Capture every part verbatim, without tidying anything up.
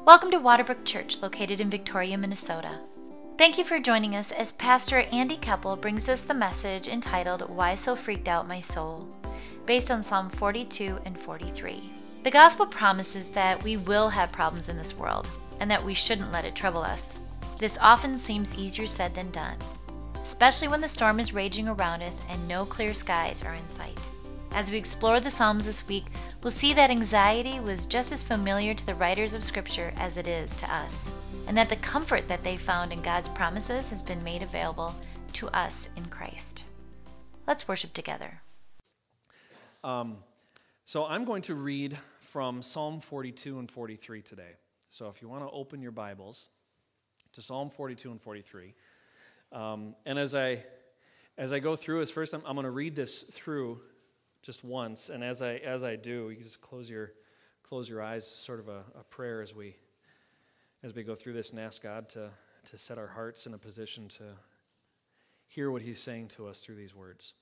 Welcome to Waterbrook Church, located in Victoria, Minnesota. Thank you for joining us as Pastor Andy Keppel brings us the message entitled, Why So Freaked Out My Soul, based on Psalm forty-two and forty-three. The gospel promises that we will have problems in this world, and that we shouldn't let it trouble us. This often seems easier said than done, especially when the storm is raging around us and no clear skies are in sight. As we explore the Psalms this week, we'll see that anxiety was just as familiar to the writers of Scripture as it is to us, and that the comfort that they found in God's promises has been made available to us in Christ. Let's worship together. Um, so I'm going to read from Psalm forty-two and forty-three today. So if you want to open your Bibles to Psalm forty-two and forty-three, um, and as I as I go through this, first I'm, I'm going to read this through just once, and as I as I do, you just close your close your eyes, sort of a, a prayer as we as we go through this, and ask God to to set our hearts in a position to hear what He's saying to us through these words.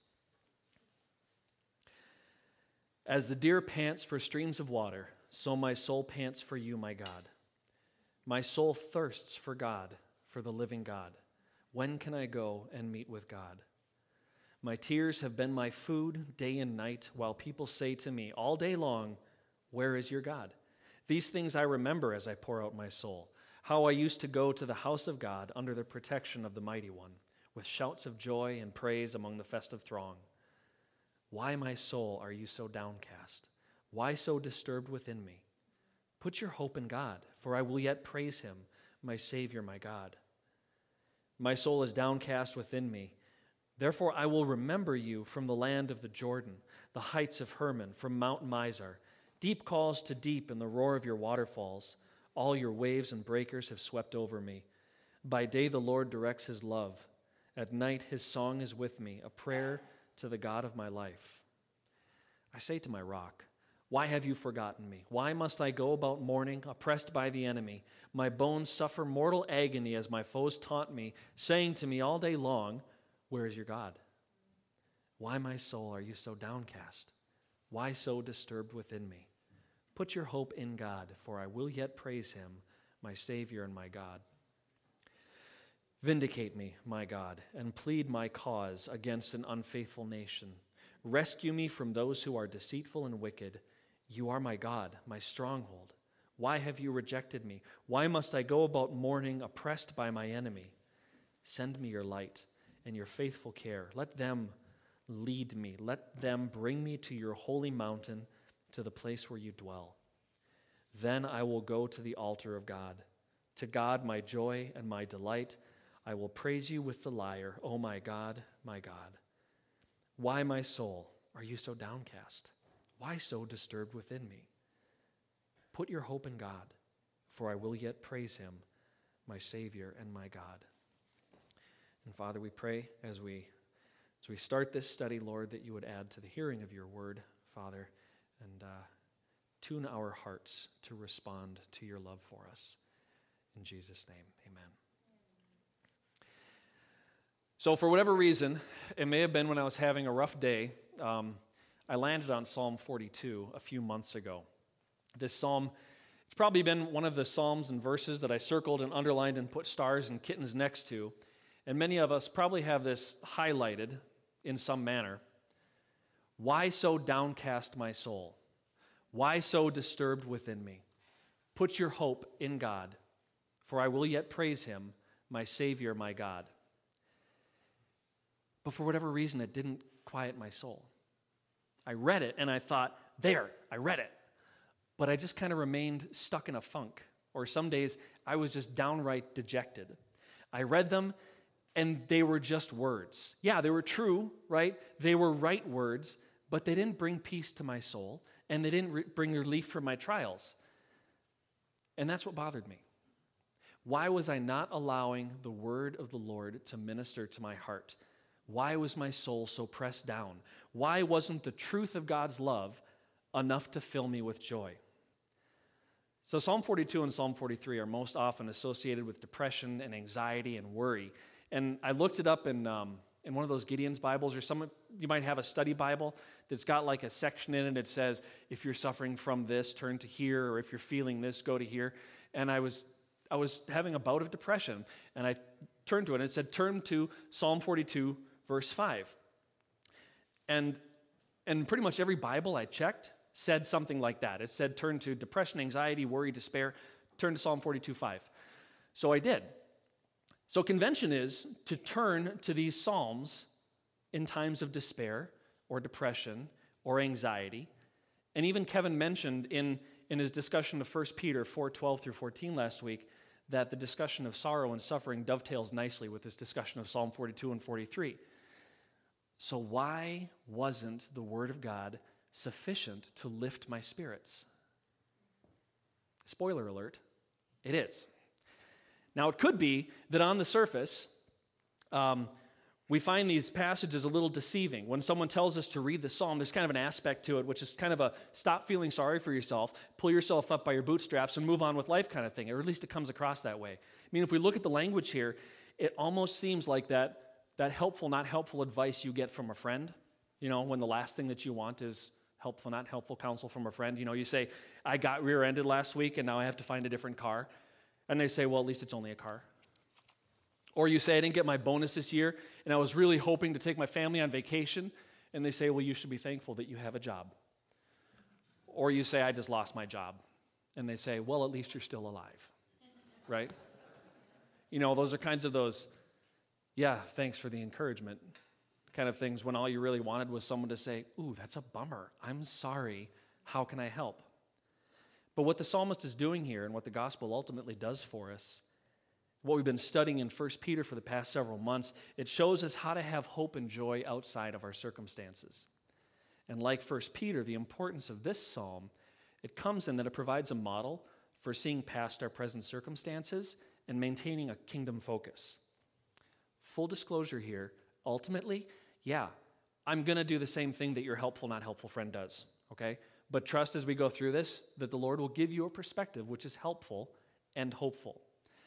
As the deer pants for streams of water, so my soul pants for you, my God. My soul thirsts for God, for the living God. When can I go and meet with God? My tears have been my food day and night, while people say to me all day long, where is your God? These things I remember as I pour out my soul, how I used to go to the house of God under the protection of the Mighty One, with shouts of joy and praise among the festive throng. Why, my soul, are you so downcast? Why so disturbed within me? Put your hope in God, for I will yet praise him, my Savior, my God. My soul is downcast within me. Therefore I will remember you from the land of the Jordan, the heights of Hermon, from Mount Mizar. Deep calls to deep in the roar of your waterfalls. All your waves and breakers have swept over me. By day the Lord directs his love. At night his song is with me, a prayer to the God of my life. I say to my rock, why have you forgotten me? Why must I go about mourning, oppressed by the enemy? My bones suffer mortal agony as my foes taunt me, saying to me all day long, where is your God? Why, my soul, are you so downcast? Why so disturbed within me? Put your hope in God, for I will yet praise him, my Savior and my God. Vindicate me, my God, and plead my cause against an unfaithful nation. Rescue me from those who are deceitful and wicked. You are my God, my stronghold. Why have you rejected me? Why must I go about mourning, oppressed by my enemy? Send me your light and your faithful care. Let them lead me. Let them bring me to your holy mountain, to the place where you dwell. Then I will go to the altar of God. To God, my joy and my delight, I will praise you with the lyre, O my God, my God. Why, my soul, are you so downcast? Why so disturbed within me? Put your hope in God, for I will yet praise him, my Savior and my God. And Father, we pray as we as we start this study, Lord, that you would add to the hearing of your word, Father, and uh, tune our hearts to respond to your love for us. In Jesus' name, amen. So for whatever reason, it may have been when I was having a rough day, um, I landed on Psalm forty-two a few months ago. This psalm, it's probably been one of the psalms and verses that I circled and underlined and put stars and kittens next to. And many of us probably have this highlighted in some manner. Why so downcast my soul? Why so disturbed within me? Put your hope in God, for I will yet praise him, my Savior, my God. But for whatever reason, it didn't quiet my soul. I read it and I thought, there, I read it. But I just kind of remained stuck in a funk. Or some days, I was just downright dejected. I read them, and they were just words. Yeah, they were true, right? They were right words, but they didn't bring peace to my soul, and they didn't re- bring relief from my trials. And that's what bothered me. Why was I not allowing the word of the Lord to minister to my heart? Why was my soul so pressed down? Why wasn't the truth of God's love enough to fill me with joy? So Psalm forty-two and Psalm forty-three are most often associated with depression and anxiety and worry. And I looked it up in um, in one of those Gideon's Bibles, or some, you might have a study Bible that's got like a section in it that says, if you're suffering from this, turn to here, or if you're feeling this, go to here. And I was I was having a bout of depression, and I turned to it, and it said, turn to Psalm forty-two, verse five. And, and pretty much every Bible I checked said something like that. It said, turn to depression, anxiety, worry, despair, turn to Psalm forty-two, five. So I did. So convention is to turn to these Psalms in times of despair or depression or anxiety. And even Kevin mentioned in, in his discussion of First Peter four, twelve through fourteen last week that the discussion of sorrow and suffering dovetails nicely with this discussion of Psalm forty-two and forty-three. So why wasn't the Word of God sufficient to lift my spirits? Spoiler alert, it is. Now, it could be that on the surface, um, we find these passages a little deceiving. When someone tells us to read the psalm, there's kind of an aspect to it, which is kind of a stop feeling sorry for yourself, pull yourself up by your bootstraps, and move on with life kind of thing, or at least it comes across that way. I mean, if we look at the language here, it almost seems like that, that helpful, not helpful advice you get from a friend, you know, when the last thing that you want is helpful, not helpful counsel from a friend. You know, you say, I got rear-ended last week, and now I have to find a different car. And they say, well, at least it's only a car. Or you say, I didn't get my bonus this year, and I was really hoping to take my family on vacation. And they say, well, you should be thankful that you have a job. Or you say, I just lost my job. And they say, well, at least you're still alive. Right? You know, those are kinds of those, yeah, thanks for the encouragement kind of things when all you really wanted was someone to say, ooh, that's a bummer. I'm sorry. How can I help? But what the psalmist is doing here and what the gospel ultimately does for us, what we've been studying in First Peter for the past several months, it shows us how to have hope and joy outside of our circumstances. And like First Peter, the importance of this psalm, it comes in that it provides a model for seeing past our present circumstances and maintaining a kingdom focus. Full disclosure here, ultimately, yeah, I'm going to do the same thing that your helpful, not helpful friend does, okay? But trust as we go through this that the Lord will give you a perspective which is helpful and hopeful.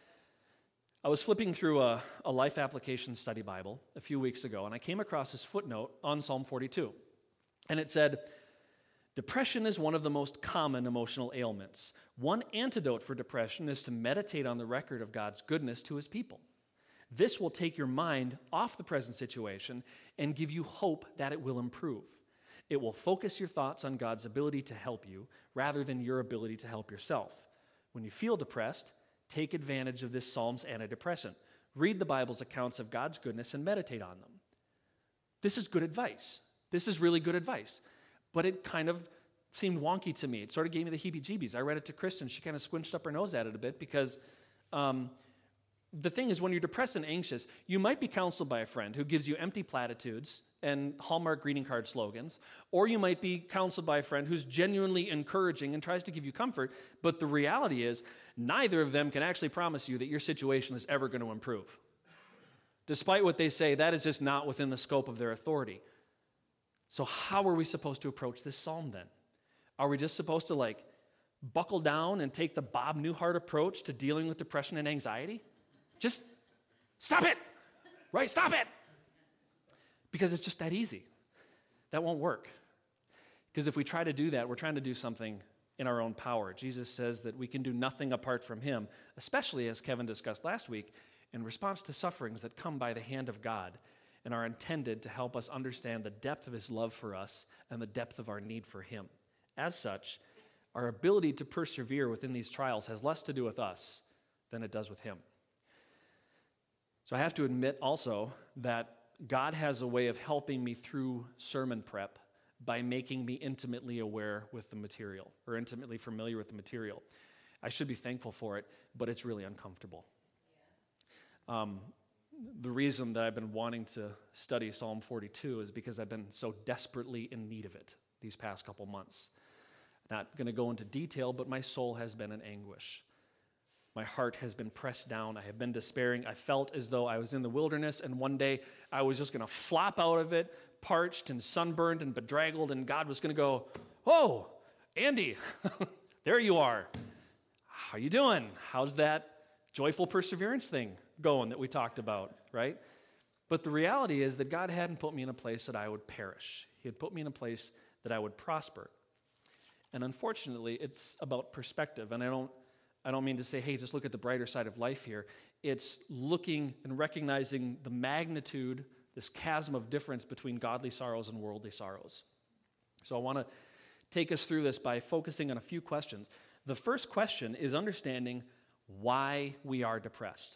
I was flipping through a, a life application study Bible a few weeks ago, and I came across this footnote on Psalm forty-two. And it said, depression is one of the most common emotional ailments. One antidote for depression is to meditate on the record of God's goodness to his people. This will take your mind off the present situation and give you hope that it will improve. It will focus your thoughts on God's ability to help you rather than your ability to help yourself. When you feel depressed, take advantage of this psalm's antidepressant. Read the Bible's accounts of God's goodness and meditate on them. This is good advice. This is really good advice. But it kind of seemed wonky to me. It sort of gave me the heebie-jeebies. I read it to Kristen. She kind of squinched up her nose at it a bit because um, the thing is, when you're depressed and anxious, you might be counseled by a friend who gives you empty platitudes and Hallmark greeting card slogans, or you might be counseled by a friend who's genuinely encouraging and tries to give you comfort, but the reality is neither of them can actually promise you that your situation is ever going to improve. Despite what they say, that is just not within the scope of their authority. So how are we supposed to approach this psalm then? Are we just supposed to like buckle down and take the Bob Newhart approach to dealing with depression and anxiety? Just stop it, right? Stop it. Because it's just that easy. That won't work. Because if we try to do that, we're trying to do something in our own power. Jesus says that we can do nothing apart from him, especially, as Kevin discussed last week, in response to sufferings that come by the hand of God and are intended to help us understand the depth of his love for us and the depth of our need for him. As such, our ability to persevere within these trials has less to do with us than it does with him. So I have to admit also that God has a way of helping me through sermon prep by making me intimately aware with the material or intimately familiar with the material. I should be thankful for it, but it's really uncomfortable. Yeah. Um, the reason that I've been wanting to study Psalm forty-two is because I've been so desperately in need of it these past couple months. Not going to go into detail, but my soul has been in anguish. My heart has been pressed down. I have been despairing. I felt as though I was in the wilderness, and one day I was just going to flop out of it, parched and sunburned and bedraggled, and God was going to go, "Oh, Andy, there you are. How you doing? How's that joyful perseverance thing going that we talked about," right? But the reality is that God hadn't put me in a place that I would perish. He had put me in a place that I would prosper. And unfortunately, it's about perspective. And I don't, I don't mean to say, hey, just look at the brighter side of life here. It's looking and recognizing the magnitude, this chasm of difference between godly sorrows and worldly sorrows. So I want to take us through this by focusing on a few questions. The first question is understanding why we are depressed.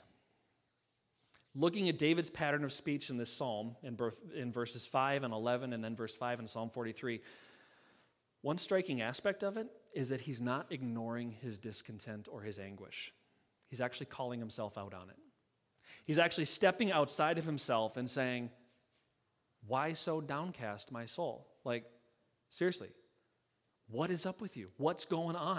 Looking at David's pattern of speech in this psalm, in, birth, in verses five and eleven, and then verse five in Psalm forty-three, one striking aspect of it is that he's not ignoring his discontent or his anguish. He's actually calling himself out on it. He's actually stepping outside of himself and saying, why so downcast, my soul? Like, seriously, what is up with you? What's going on?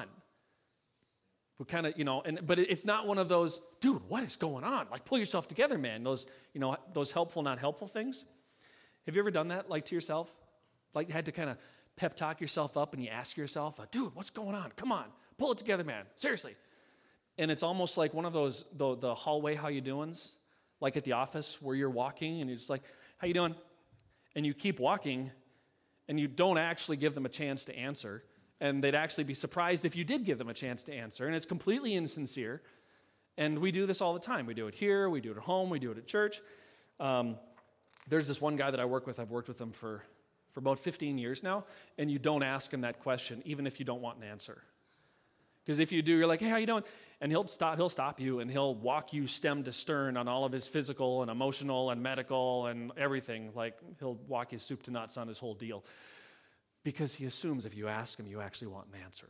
We kind of, you know, and but it's not one of those, dude, what is going on? Like, pull yourself together, man. Those, you know, those helpful, not helpful things. Have you ever done that, like, to yourself? Like, had to kind of pep talk yourself up and you ask yourself, dude, what's going on? Come on, pull it together, man. Seriously. And it's almost like one of those, the, the hallway how you doings, like at the office where you're walking and you're just like, how you doing? And you keep walking and you don't actually give them a chance to answer. And they'd actually be surprised if you did give them a chance to answer. And it's completely insincere. And we do this all the time. We do it here, we do it at home, we do it at church. Um, there's this one guy that I work with. I've worked with him for, for about fifteen years now. And you don't ask him that question, even if you don't want an answer. Because if you do, you're like, hey, how you doing? And he'll stop, he'll stop you and he'll walk you stem to stern on all of his physical and emotional and medical and everything. Like, he'll walk you soup to nuts on his whole deal. Because he assumes if you ask him, you actually want an answer.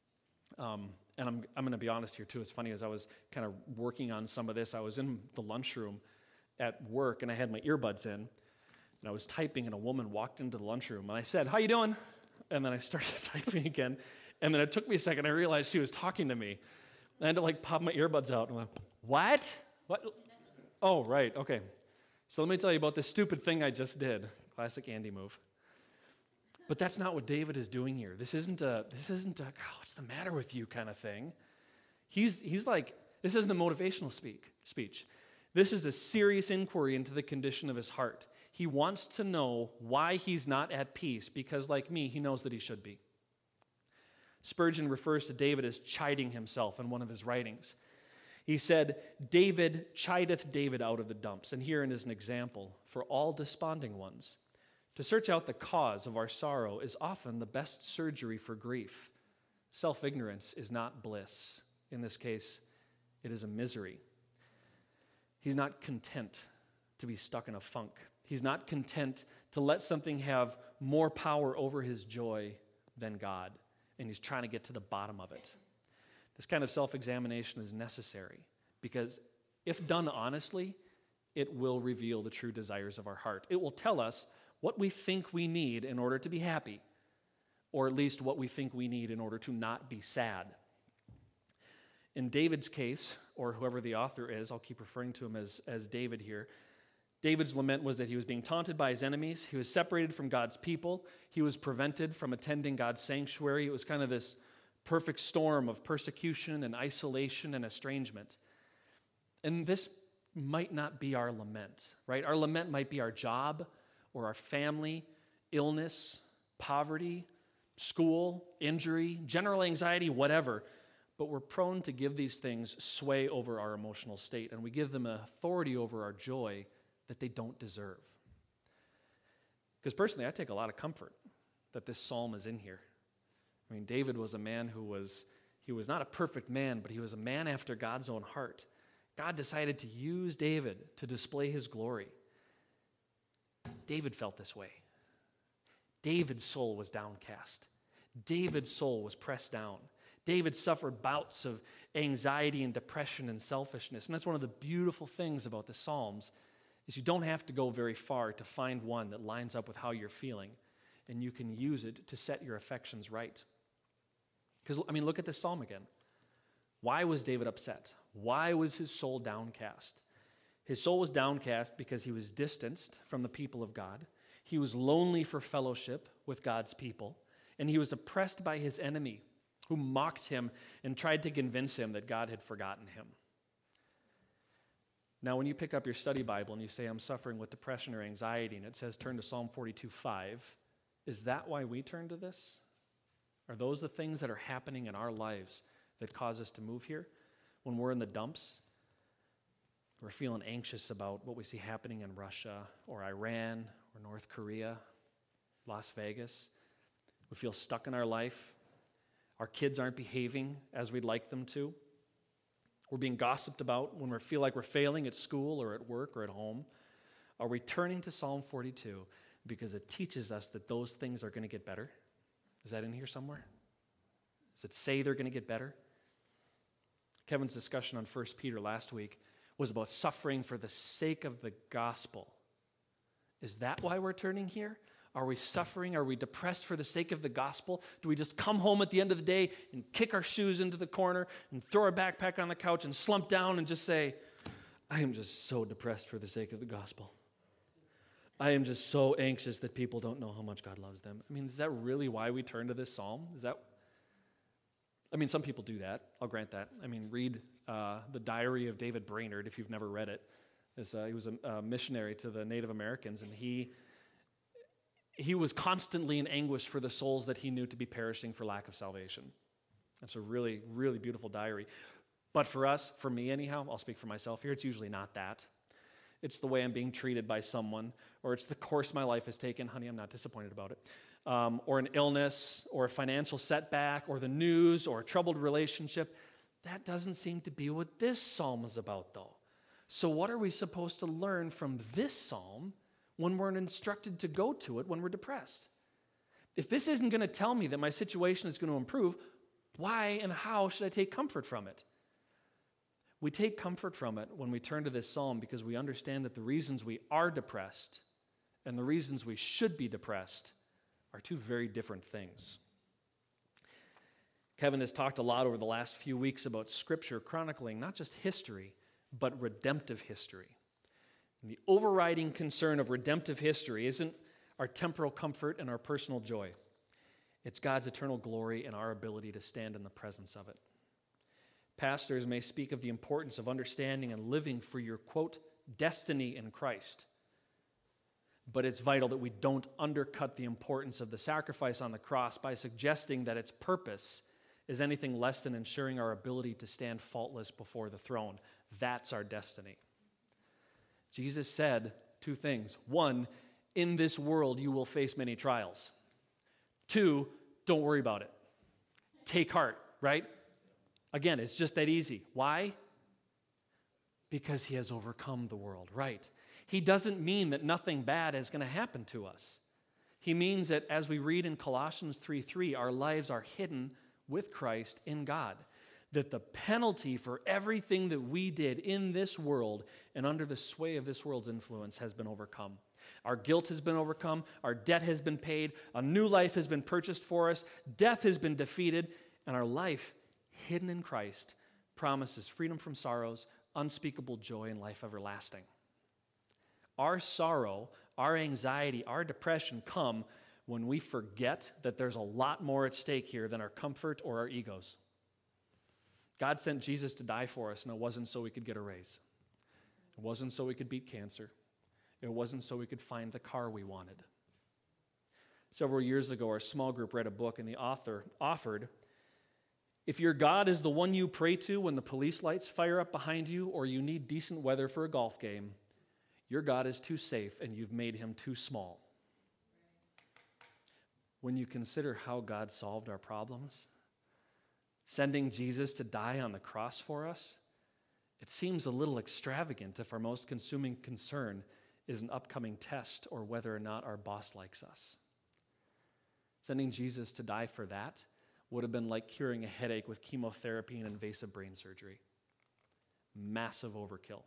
Um, and I'm, I'm going to be honest here, too. It's funny, as I was kind of working on some of this, I was in the lunchroom at work, and I had my earbuds in, and I was typing, and a woman walked into the lunchroom, and I said, how you doing? And then I started typing again, and then it took me a second. I realized she was talking to me. I had to, like, pop my earbuds out, and I'm like, what? What? Oh, right, okay. So let me tell you about this stupid thing I just did. Classic Andy move. But that's not what David is doing here. This isn't a, this isn't a, oh, what's the matter with you kind of thing. He's, he's like, this isn't a motivational speak, speech. This is a serious inquiry into the condition of his heart. He wants to know why he's not at peace, because like me, he knows that he should be. Spurgeon refers to David as chiding himself in one of his writings. He said, David chideth David out of the dumps. And herein is an example for all desponding ones. To search out the cause of our sorrow is often the best surgery for grief. Self-ignorance is not bliss. In this case, it is a misery. He's not content to be stuck in a funk. He's not content to let something have more power over his joy than God, and he's trying to get to the bottom of it. This kind of self-examination is necessary because if done honestly, it will reveal the true desires of our heart. It will tell us what we think we need in order to be happy, or at least what we think we need in order to not be sad. In David's case, or whoever the author is, I'll keep referring to him as, as David here, David's lament was that he was being taunted by his enemies, he was separated from God's people, he was prevented from attending God's sanctuary. It was kind of this perfect storm of persecution and isolation and estrangement. And this might not be our lament, right? Our lament might be our job, or our family, illness, poverty, school, injury, general anxiety, whatever. But we're prone to give these things sway over our emotional state, and we give them authority over our joy that they don't deserve. Because personally, I take a lot of comfort that this psalm is in here. I mean, David was a man who was, he was not a perfect man, but he was a man after God's own heart. God decided to use David to display his glory. David felt this way. David's soul was downcast. David's soul was pressed down. David suffered bouts of anxiety and depression and selfishness. And that's one of the beautiful things about the Psalms is you don't have to go very far to find one that lines up with how you're feeling. And you can use it to set your affections right. Because, I mean, look at this psalm again. Why was David upset? Why was his soul downcast? His soul was downcast because he was distanced from the people of God. He was lonely for fellowship with God's people. And he was oppressed by his enemy, who mocked him and tried to convince him that God had forgotten him. Now, when you pick up your study Bible and you say, I'm suffering with depression or anxiety, and it says turn to Psalm forty-two five, is that why we turn to this? Are those the things that are happening in our lives that cause us to move here? When we're in the dumps, we're feeling anxious about what we see happening in Russia or Iran or North Korea, Las Vegas. We feel stuck in our life. Our kids aren't behaving as we'd like them to. We're being gossiped about when we feel like we're failing at school or at work or at home. Are we turning to Psalm forty-two because it teaches us that those things are going to get better? Is that in here somewhere? Does it say they're going to get better? Kevin's discussion on First Peter last week was about suffering for the sake of the gospel. Is that why we're turning here? Are we suffering? Are we depressed for the sake of the gospel? Do we just come home at the end of the day and kick our shoes into the corner and throw our backpack on the couch and slump down and just say, I am just so depressed for the sake of the gospel. I am just so anxious that people don't know how much God loves them. I mean, is that really why we turn to this psalm? Is that? I mean, some people do that. I'll grant that. I mean, read uh, the Diary of David Brainerd if you've never read it. It's, uh, he was a, a missionary to the Native Americans, and he he was constantly in anguish for the souls that he knew to be perishing for lack of salvation. That's a really, really beautiful diary. But for us, for me anyhow, I'll speak for myself here, it's usually not that. It's the way I'm being treated by someone, or it's the course my life has taken. Honey, I'm not disappointed about it. Um, or an illness, or a financial setback, or the news, or a troubled relationship. That doesn't seem to be what this psalm is about, though. So what are we supposed to learn from this psalm when we're instructed to go to it when we're depressed? If this isn't going to tell me that my situation is going to improve, why and how should I take comfort from it? We take comfort from it when we turn to this psalm because we understand that the reasons we are depressed and the reasons we should be depressed are two very different things. Kevin has talked a lot over the last few weeks about Scripture chronicling not just history, but redemptive history. And the overriding concern of redemptive history isn't our temporal comfort and our personal joy. It's God's eternal glory and our ability to stand in the presence of it. Pastors may speak of the importance of understanding and living for your, quote, destiny in Christ. But it's vital that we don't undercut the importance of the sacrifice on the cross by suggesting that its purpose is anything less than ensuring our ability to stand faultless before the throne. That's our destiny. Jesus said two things. One, in this world you will face many trials. Two, don't worry about it. Take heart, right? Again, it's just that easy. Why? Because he has overcome the world, right? He doesn't mean that nothing bad is going to happen to us. He means that as we read in Colossians three three, our lives are hidden with Christ in God. That the penalty for everything that we did in this world and under the sway of this world's influence has been overcome. Our guilt has been overcome. Our debt has been paid. A new life has been purchased for us. Death has been defeated. And our life, hidden in Christ, promises freedom from sorrows, unspeakable joy, and life everlasting. Our sorrow, our anxiety, our depression come when we forget that there's a lot more at stake here than our comfort or our egos. God sent Jesus to die for us, and it wasn't so we could get a raise. It wasn't so we could beat cancer. It wasn't so we could find the car we wanted. Several years ago, our small group read a book, and the author offered, if your God is the one you pray to when the police lights fire up behind you or you need decent weather for a golf game, your God is too safe and you've made him too small. When you consider how God solved our problems, sending Jesus to die on the cross for us, it seems a little extravagant if our most consuming concern is an upcoming test or whether or not our boss likes us. Sending Jesus to die for that would have been like curing a headache with chemotherapy and invasive brain surgery. Massive overkill.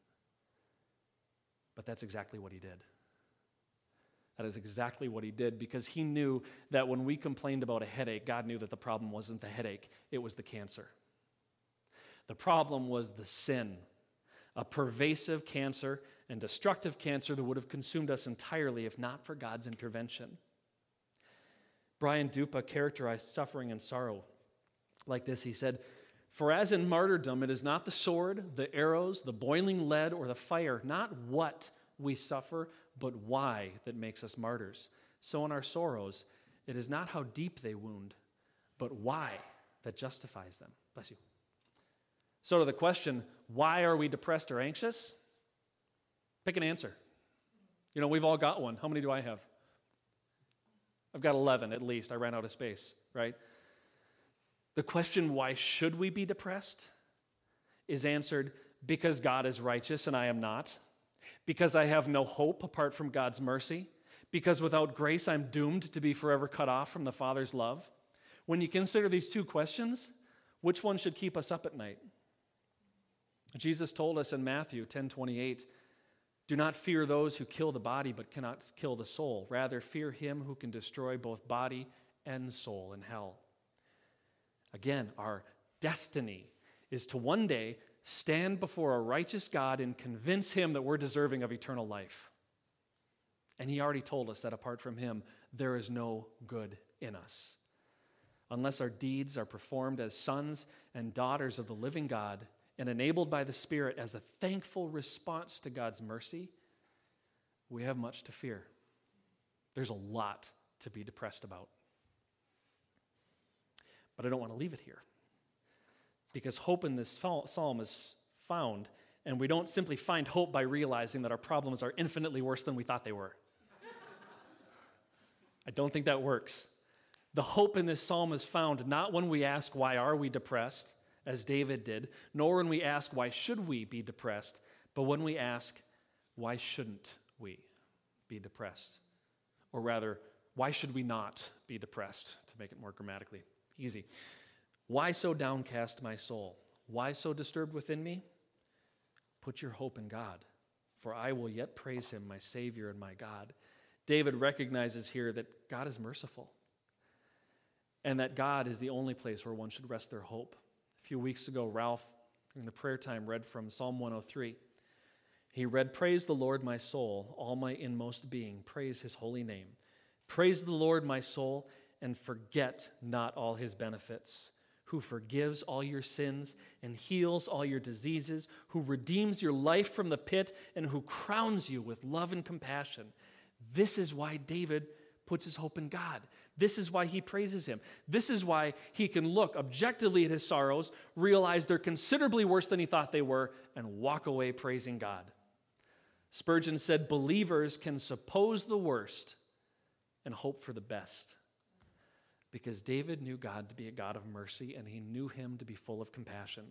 But that's exactly what he did. That is exactly what he did because he knew that when we complained about a headache, God knew that the problem wasn't the headache, it was the cancer. The problem was the sin, a pervasive cancer and destructive cancer that would have consumed us entirely if not for God's intervention. Brian Dupa characterized suffering and sorrow like this. He said, For as in martyrdom, it is not the sword, the arrows, the boiling lead, or the fire, not what we suffer, but why that makes us martyrs. So in our sorrows, it is not how deep they wound, but why that justifies them. Bless you. So to the question, why are we depressed or anxious? Pick an answer. You know, we've all got one. How many do I have? I've got eleven at least. I ran out of space, right? The question, why should we be depressed, is answered because God is righteous and I am not, because I have no hope apart from God's mercy, because without grace I'm doomed to be forever cut off from the Father's love. When you consider these two questions, which one should keep us up at night? Jesus told us in Matthew ten twenty-eight, do not fear those who kill the body but cannot kill the soul. Rather, fear him who can destroy both body and soul in hell. Again, our destiny is to one day stand before a righteous God and convince him that we're deserving of eternal life. And he already told us that apart from him, there is no good in us. Unless our deeds are performed as sons and daughters of the living God and enabled by the Spirit as a thankful response to God's mercy, we have much to fear. There's a lot to be depressed about. But I don't want to leave it here, because hope in this psalm is found, and we don't simply find hope by realizing that our problems are infinitely worse than we thought they were. I don't think that works. The hope in this psalm is found not when we ask, why are we depressed, as David did, nor when we ask, why should we be depressed, but when we ask, why shouldn't we be depressed? Or rather, why should we not be depressed, to make it more grammatically easy? Why so downcast, my soul? Why so disturbed within me? Put your hope in God, for I will yet praise him, my Savior and my God. David recognizes here that God is merciful, and that God is the only place where one should rest their hope. A few weeks ago, Ralph, in the prayer time, read from Psalm one oh three. He read, praise the Lord, my soul, all my inmost being. Praise his holy name. Praise the Lord, my soul, and forget not all his benefits, who forgives all your sins and heals all your diseases, who redeems your life from the pit, and who crowns you with love and compassion. This is why David puts his hope in God. This is why he praises him. This is why he can look objectively at his sorrows, realize they're considerably worse than he thought they were, and walk away praising God. Spurgeon said, believers can suppose the worst and hope for the best, because David knew God to be a God of mercy, and he knew him to be full of compassion.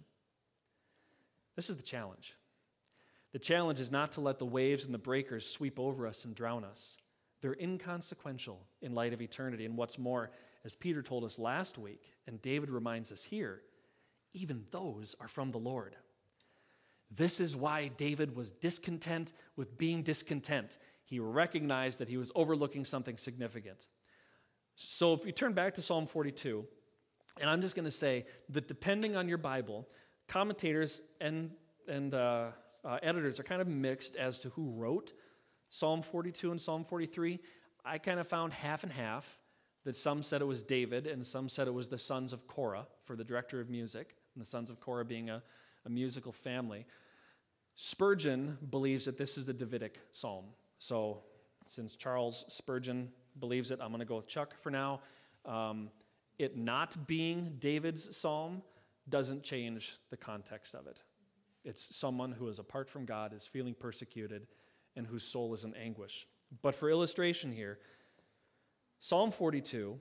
This is the challenge. The challenge is not to let the waves and the breakers sweep over us and drown us. They're inconsequential in light of eternity. And what's more, as Peter told us last week, and David reminds us here, even those are from the Lord. This is why David was discontent with being discontent. He recognized that he was overlooking something significant. So if you turn back to Psalm forty-two, and I'm just going to say that depending on your Bible, commentators and, and uh, uh, editors are kind of mixed as to who wrote Psalm forty-two and Psalm forty-three. I kind of found half and half, that some said it was David and some said it was the sons of Korah for the director of music, and the sons of Korah being a, a musical family. Spurgeon believes that this is the Davidic psalm. So since Charles Spurgeon believes it, I'm going to go with Chuck for now. Um, it not being David's psalm doesn't change the context of it. It's someone who is apart from God, is feeling persecuted, and whose soul is in anguish. But for illustration here, Psalm forty-two,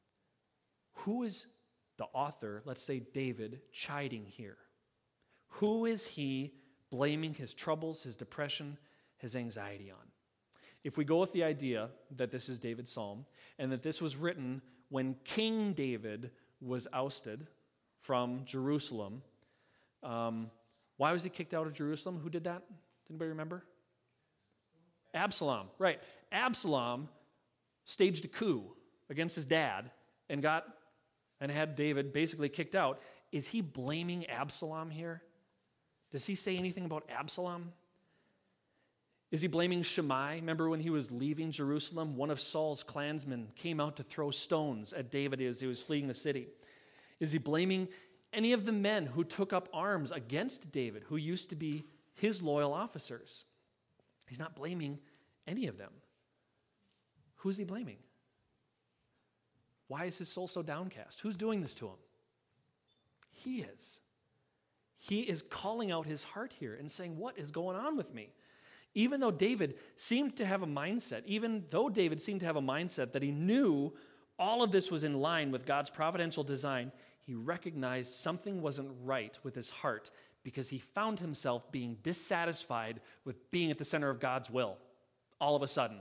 who is the author, let's say David, chiding here? Who is he blaming his troubles, his depression, his anxiety on? If we go with the idea that this is David's psalm, and that this was written when King David was ousted from Jerusalem, um, why was he kicked out of Jerusalem? Who did that? Does anybody remember? Absalom, right. Absalom staged a coup against his dad and got and had David basically kicked out. Is he blaming Absalom here? Does he say anything about Absalom? Is he blaming Shimei? Remember when he was leaving Jerusalem, one of Saul's clansmen came out to throw stones at David as he was fleeing the city. Is he blaming any of the men who took up arms against David, who used to be his loyal officers. He's not blaming any of them. Who's he blaming? Why is his soul so downcast? Who's doing this to him? He is. He is calling out his heart here and saying, what is going on with me? Even though David seemed to have a mindset, even though David seemed to have a mindset that he knew all of this was in line with God's providential design, he recognized something wasn't right with his heart because he found himself being dissatisfied with being at the center of God's will all of a sudden.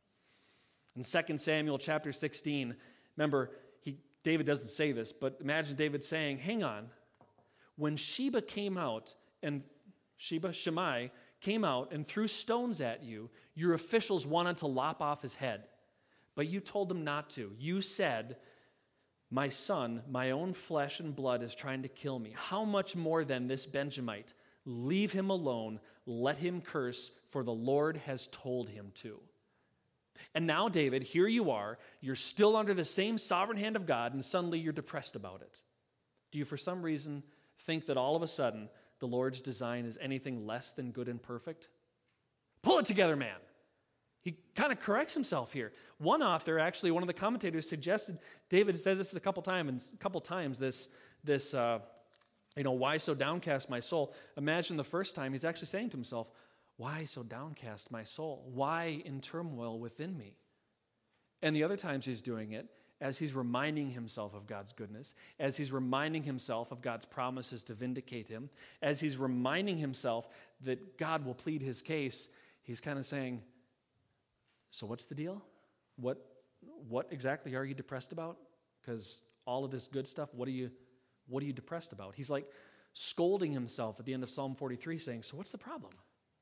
In Second Samuel chapter sixteen, remember, he, David doesn't say this, but imagine David saying, hang on, when Sheba came out and Sheba, Shammai, came out and threw stones at you, your officials wanted to lop off his head, but you told them not to. You said, my son, my own flesh and blood is trying to kill me. How much more then this Benjamite? Leave him alone. Let him curse, for the Lord has told him to. And now, David, here you are. You're still under the same sovereign hand of God, and suddenly you're depressed about it. Do you, for some reason, think that all of a sudden the Lord's design is anything less than good and perfect? Pull it together, man. He kind of corrects himself here. One author, actually, one of the commentators, suggested, David says this a couple times, a couple times, this, this uh, you know, why so downcast my soul? Imagine the first time he's actually saying to himself, why so downcast my soul? Why in turmoil within me? And the other times he's doing it as he's reminding himself of God's goodness, as he's reminding himself of God's promises to vindicate him, as he's reminding himself that God will plead his case, he's kind of saying, so what's the deal? What, what exactly are you depressed about? Because all of this good stuff, what are you, what are you depressed about? He's like scolding himself at the end of Psalm forty-three saying, so what's the problem?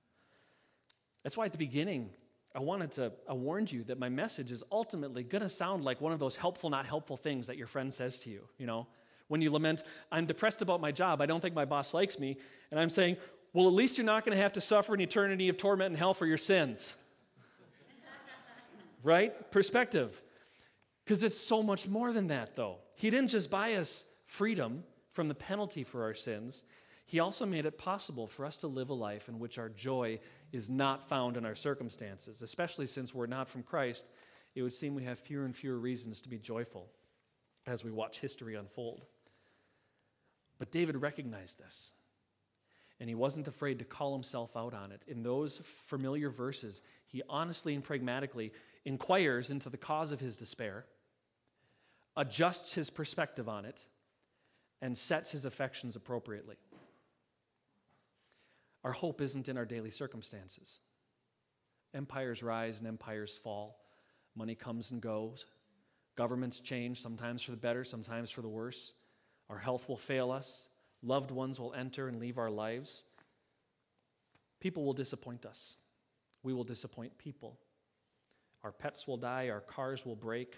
That's why at the beginning, I wanted to, I warned you that my message is ultimately going to sound like one of those helpful, not helpful things that your friend says to you, you know? When you lament, I'm depressed about my job, I don't think my boss likes me, and I'm saying, well, at least you're not going to have to suffer an eternity of torment and hell for your sins. Right? Perspective. Because it's so much more than that, though. He didn't just buy us freedom from the penalty for our sins. He also made it possible for us to live a life in which our joy is not found in our circumstances, especially since we're not from Christ. It would seem we have fewer and fewer reasons to be joyful as we watch history unfold. But David recognized this, and he wasn't afraid to call himself out on it. In those familiar verses, he honestly and pragmatically inquires into the cause of his despair, adjusts his perspective on it, and sets his affections appropriately. Our hope isn't in our daily circumstances. Empires rise and empires fall. Money comes and goes. Governments change, sometimes for the better, sometimes for the worse. Our health will fail us. Loved ones will enter and leave our lives. People will disappoint us. We will disappoint people. Our pets will die. Our cars will break.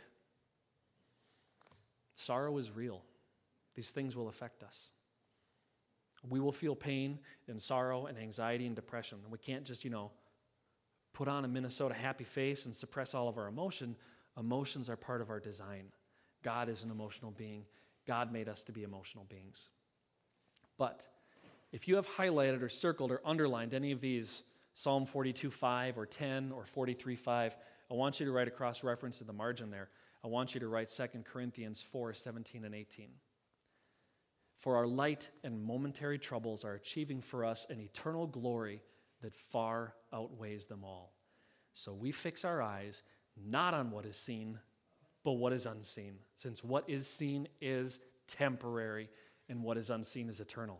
Sorrow is real. These things will affect us. We will feel pain and sorrow and anxiety and depression. And we can't just, you know, put on a Minnesota happy face and suppress all of our emotion. Emotions are part of our design. God is an emotional being. God made us to be emotional beings. But if you have highlighted or circled or underlined any of these, Psalm forty-two five or ten or forty-three five, I want you to write a cross-reference in the margin there. I want you to write Second Corinthians four seventeen and eighteen. For our light and momentary troubles are achieving for us an eternal glory that far outweighs them all. So we fix our eyes not on what is seen, but what is unseen, since what is seen is temporary and what is unseen is eternal.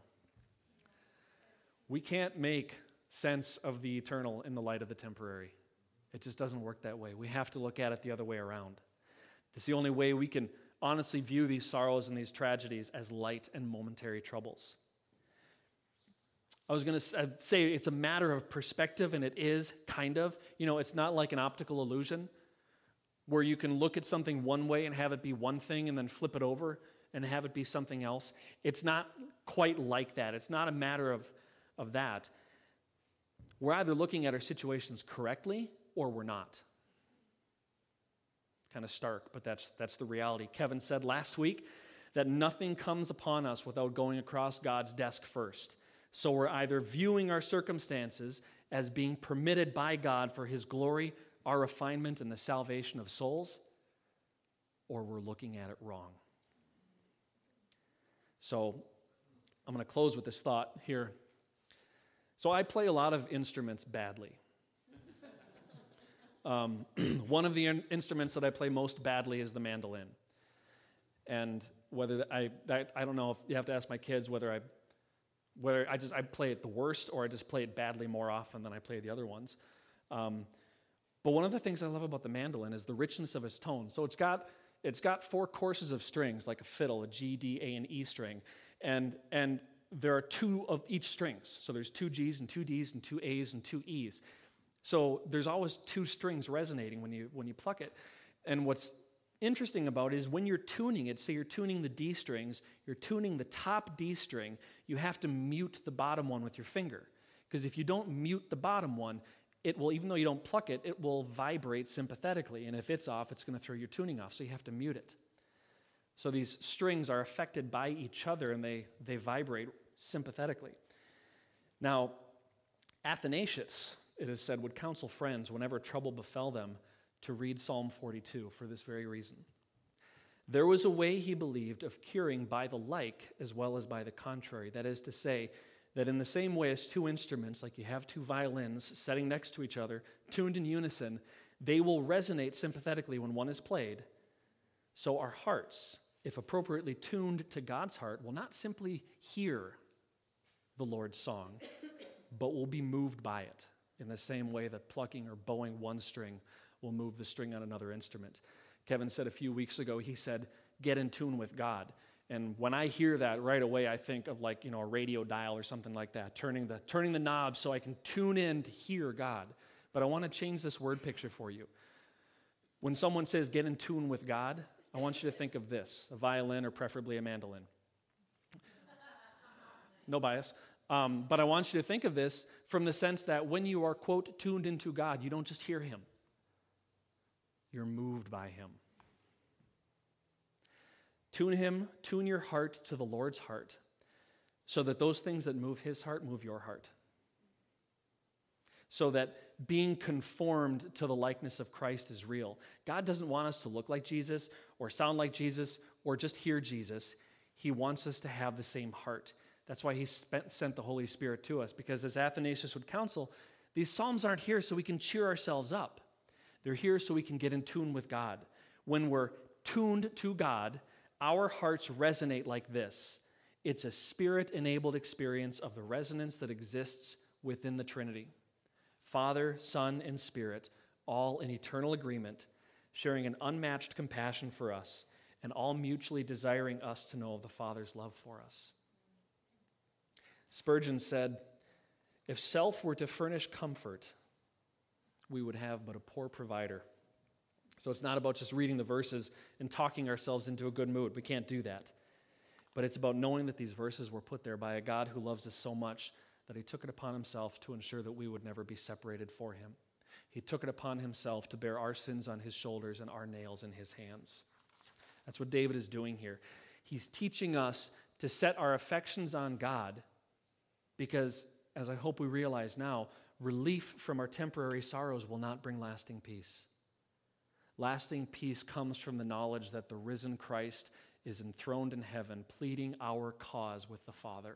We can't make sense of the eternal in the light of the temporary. It just doesn't work that way. We have to look at it the other way around. It's the only way we can honestly view these sorrows and these tragedies as light and momentary troubles. I was going to say it's a matter of perspective, and it is kind of. You know, it's not like an optical illusion where you can look at something one way and have it be one thing and then flip it over and have it be something else. It's not quite like that. It's not a matter of, of that. We're either looking at our situations correctly or we're not. Kind of stark, but that's that's the reality. Kevin said last week that nothing comes upon us without going across God's desk first. So we're either viewing our circumstances as being permitted by God for his glory, our refinement, and the salvation of souls, or we're looking at it wrong. So I'm going to close with this thought here. So I play a lot of instruments badly. Um, one of the in- instruments that I play most badly is the mandolin. And whether I, that, I don't know if you have to ask my kids whether I, whether I just I play it the worst or I just play it badly more often than I play the other ones. Um, but one of the things I love about the mandolin is the richness of its tone. So it's got it's got four courses of strings, like a fiddle, a G, D, A, and E string, and and there are two of each strings. So there's two G's and two D's and two A's and two E's. So there's always two strings resonating when you when you pluck it. And what's interesting about it is when you're tuning it, say you're tuning the D strings, you're tuning the top D string, you have to mute the bottom one with your finger. Because if you don't mute the bottom one, it will, even though you don't pluck it, it will vibrate sympathetically. And if it's off, it's going to throw your tuning off, so you have to mute it. So these strings are affected by each other, and they, they vibrate sympathetically. Now, Athanasius, it is said, would counsel friends whenever trouble befell them to read Psalm forty-two for this very reason. There was a way, he believed, of curing by the like as well as by the contrary. That is to say, that in the same way as two instruments, like you have two violins sitting next to each other, tuned in unison, they will resonate sympathetically when one is played. So our hearts, if appropriately tuned to God's heart, will not simply hear the Lord's song, but will be moved by it in the same way that plucking or bowing one string will move the string on another instrument. Kevin said a few weeks ago, he said, get in tune with God. And when I hear that right away, I think of like, you know, a radio dial or something like that, turning the turning the knob so I can tune in to hear God. But I want to change this word picture for you. When someone says get in tune with God, I want you to think of this, a violin or preferably a mandolin. No bias. Um, but I want you to think of this from the sense that when you are, quote, tuned into God, you don't just hear him. You're moved by him. Tune him, tune your heart to the Lord's heart, so that those things that move his heart move your heart. So that being conformed to the likeness of Christ is real. God doesn't want us to look like Jesus or sound like Jesus or just hear Jesus. He wants us to have the same heart. That's why he spent, sent the Holy Spirit to us, because as Athanasius would counsel, these psalms aren't here so we can cheer ourselves up. They're here so we can get in tune with God. When we're tuned to God, our hearts resonate like this. It's a spirit-enabled experience of the resonance that exists within the Trinity. Father, Son, and Spirit, all in eternal agreement, sharing an unmatched compassion for us, and all mutually desiring us to know of the Father's love for us. Spurgeon said, if self were to furnish comfort, we would have but a poor provider. So it's not about just reading the verses and talking ourselves into a good mood. We can't do that. But it's about knowing that these verses were put there by a God who loves us so much that he took it upon himself to ensure that we would never be separated for him. He took it upon himself to bear our sins on his shoulders and our nails in his hands. That's what David is doing here. He's teaching us to set our affections on God because, as I hope we realize now, relief from our temporary sorrows will not bring lasting peace. Lasting peace comes from the knowledge that the risen Christ is enthroned in heaven, pleading our cause with the Father.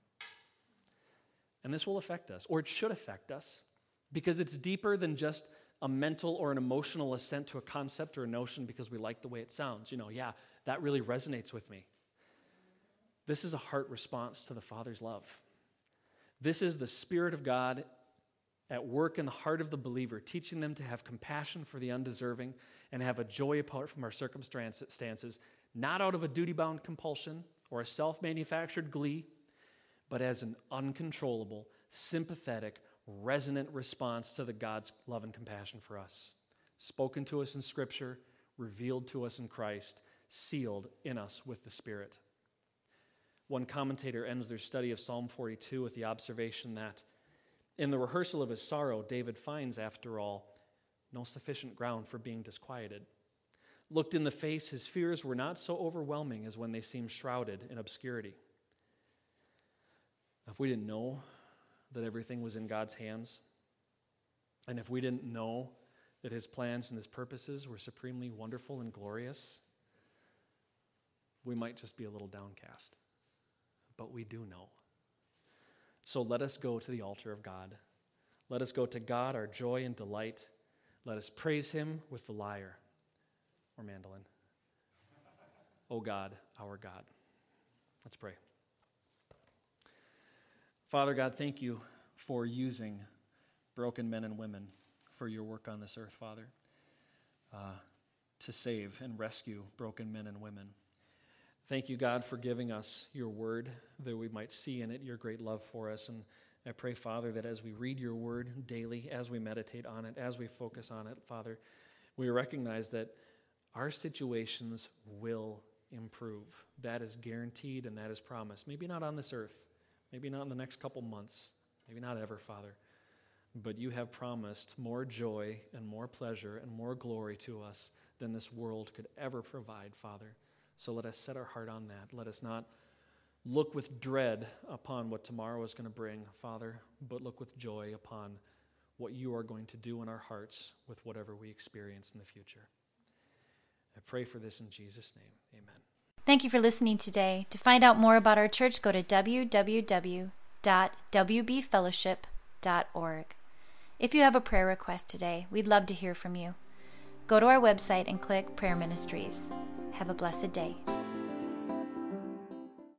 And this will affect us, or it should affect us, because it's deeper than just a mental or an emotional assent to a concept or a notion because we like the way it sounds. You know, yeah, that really resonates with me. This is a heart response to the Father's love. This is the Spirit of God at work in the heart of the believer, teaching them to have compassion for the undeserving and have a joy apart from our circumstances, not out of a duty-bound compulsion or a self-manufactured glee, but as an uncontrollable, sympathetic, resonant response to the God's love and compassion for us, spoken to us in Scripture, revealed to us in Christ, sealed in us with the Spirit. One commentator ends their study of Psalm forty-two with the observation that in the rehearsal of his sorrow, David finds, after all, no sufficient ground for being disquieted. looked in the face, his fears were not so overwhelming as when they seemed shrouded in obscurity. If we didn't know that everything was in God's hands, and if we didn't know that his plans and his purposes were supremely wonderful and glorious, we might just be a little downcast. But we do know. So let us go to the altar of God. Let us go to God, our joy and delight. Let us praise him with the lyre or mandolin. O God, our God. Let's pray. Father God, thank you for using broken men and women for your work on this earth, Father, uh, to save and rescue broken men and women. Thank you, God, for giving us your word, that we might see in it your great love for us. And I pray, Father, that as we read your word daily, as we meditate on it, as we focus on it, Father, we recognize that our situations will improve. That is guaranteed and that is promised. Maybe not on this earth, maybe not in the next couple months, maybe not ever, Father. But you have promised more joy and more pleasure and more glory to us than this world could ever provide, Father. So let us set our heart on that. Let us not look with dread upon what tomorrow is going to bring, Father, but look with joy upon what you are going to do in our hearts with whatever we experience in the future. I pray for this in Jesus' name. Amen. Thank you for listening today. To find out more about our church, go to w w w dot w b fellowship dot org. If you have a prayer request today, we'd love to hear from you. Go to our website and click Prayer Ministries. Have a blessed day.